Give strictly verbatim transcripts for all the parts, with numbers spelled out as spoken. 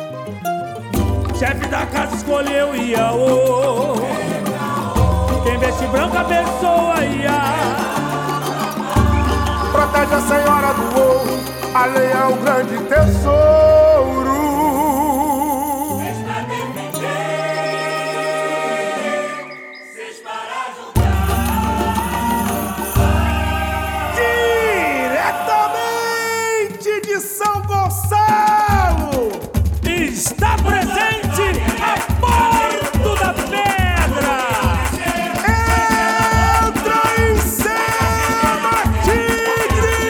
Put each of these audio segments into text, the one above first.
Chefe da casa escolheu Iaô. Quem veste branco abençoa Iá. Protege a senhora do ouro, a lei é o grande tesouro. Seis pra defender, seis para julgar. Diretamente de São Gonçalo Está presente a Porto da Pedra. entra em cena, tigre!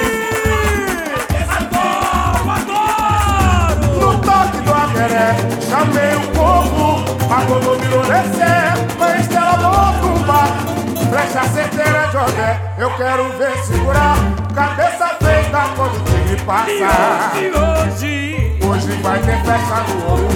Adoro! No toque do agueré, chamei o povo, a quando virou descer, mas estela bomba, flecha certeira de Odé, eu quero ver segurar, cabeça feita quando o tigre E passa. hoje, hoje, Hoje vai ter festa no ouro,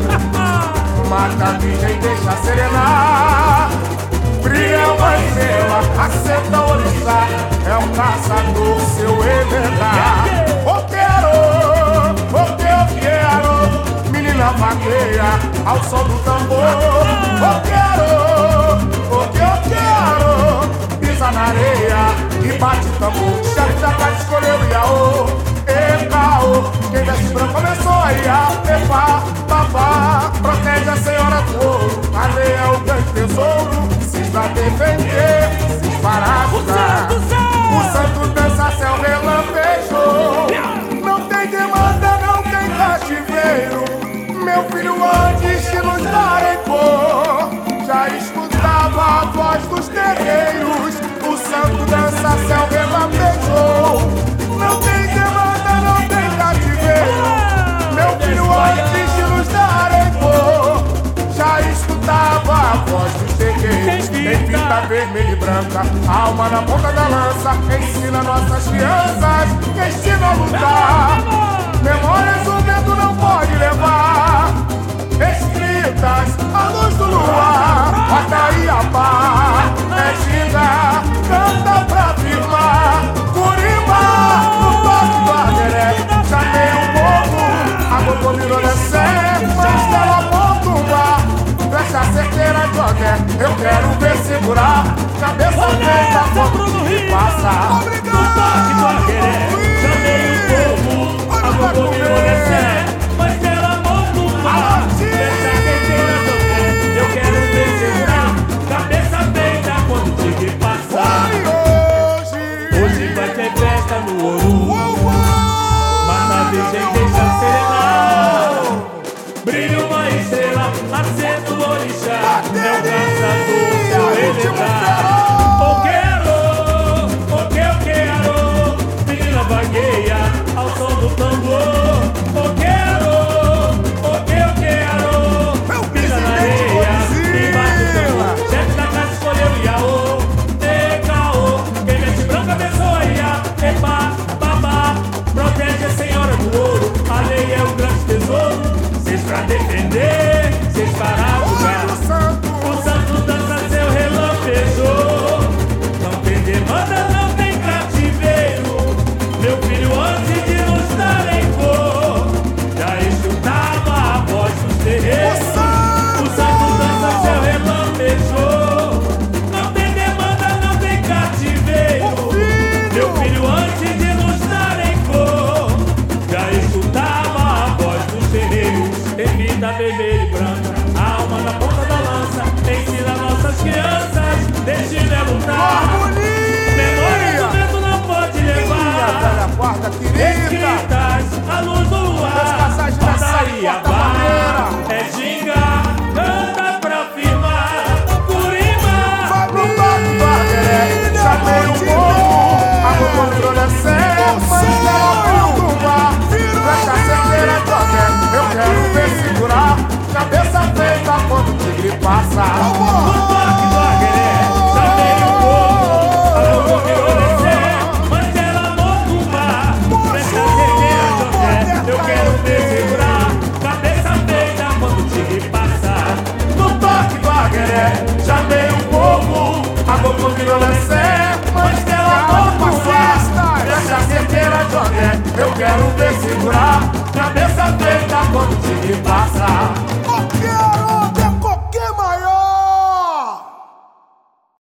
mata a virgem, deixa serenar. Brilha uma estrela, acenda o orixá, é o caçador, seu elevar. O quero, o que eu quero, menina vaqueia, ao som do tambor. O quero, o que eu quero, pisa na areia e bate tambor. Chefe da casa escolheu Iaô, e caô, quem veste branco começou a Iá. Epa, babá, protege a senhora do ouro, a lei é o grande tesouro. Se vai defender, se para ajudar. O santo dança, céu relampejo. Não tem demanda, não tem cativeiro. Meu filho antes de nos dar em cor, já escutava a voz dos terreiros. O santo dança, céu relampejo. Não tem demanda, não tem cativeiro. Meu filho antes de nos dar em cor, já escutava a voz dos terreiros. Tem fita vermelha e branca, alma na ponta da lança. Ensina nossas crianças, ensina a lutar. Memórias o vento não pode levar, escritas à luz do luar. Ataiabá, é ginga, canta pra firmar. Curimba, no toque do agueré, chamei o povo, a boca virou descer, mas ela pontumba, flecha certeira de Odé, eu quero ver segurar, cabeça feita quando o tigre passa. no toque do agueré, chamei o povo, a boca virou descer, mas ela volta um mar. Deixa a certeira de Odé, eu quero ver segurar, cabeça feita quando o tigre passa. Hoje vai ter festa no ouro, mas a virgem deixa serenar. Brilha uma estrela, acende o orixá, meu caçador, seu elevar. O quero, o que eu quero, menina vagueia, ao som do tambor. O quero, o que eu quero, pisa na areia e bate o tambor. Chefe da casa escolheu Iaô, e caô, quem veste branco abençoa Iá. Epa, babá, protege a senhora do ouro, a lei é o grande tesouro. Seis pra defender, seis para julgar. O santo dança, seu relampejo. Não tem demanda, não tem cativeiro. Meu filho antes de nos dar em cor, já escutava a voz dos terreiros. O santo dança, seu relampejo. Não tem demanda, não tem cativeiro. Meu filho antes de nos dar em cor, já escutava a voz dos terreiros. Tem vida vermelha e branca, alma na ponta da lança. Ensina nossas crianças, destino é lutar. Memória do vento não pode levar, Guarda querida, escritas à luz do luar. Ataiabá, é ginga, canta pra firmar. Curimba, no toque do agueré, chamei o povo, a boca virou descer, mas ela pontumba, flecha certeira de Odé, eu quero ver segurar, cabeça feita quando o tigre passa. no toque do agueré, chamei o povo, a boca virou descer, mas ela volta um mar. Flecha passar.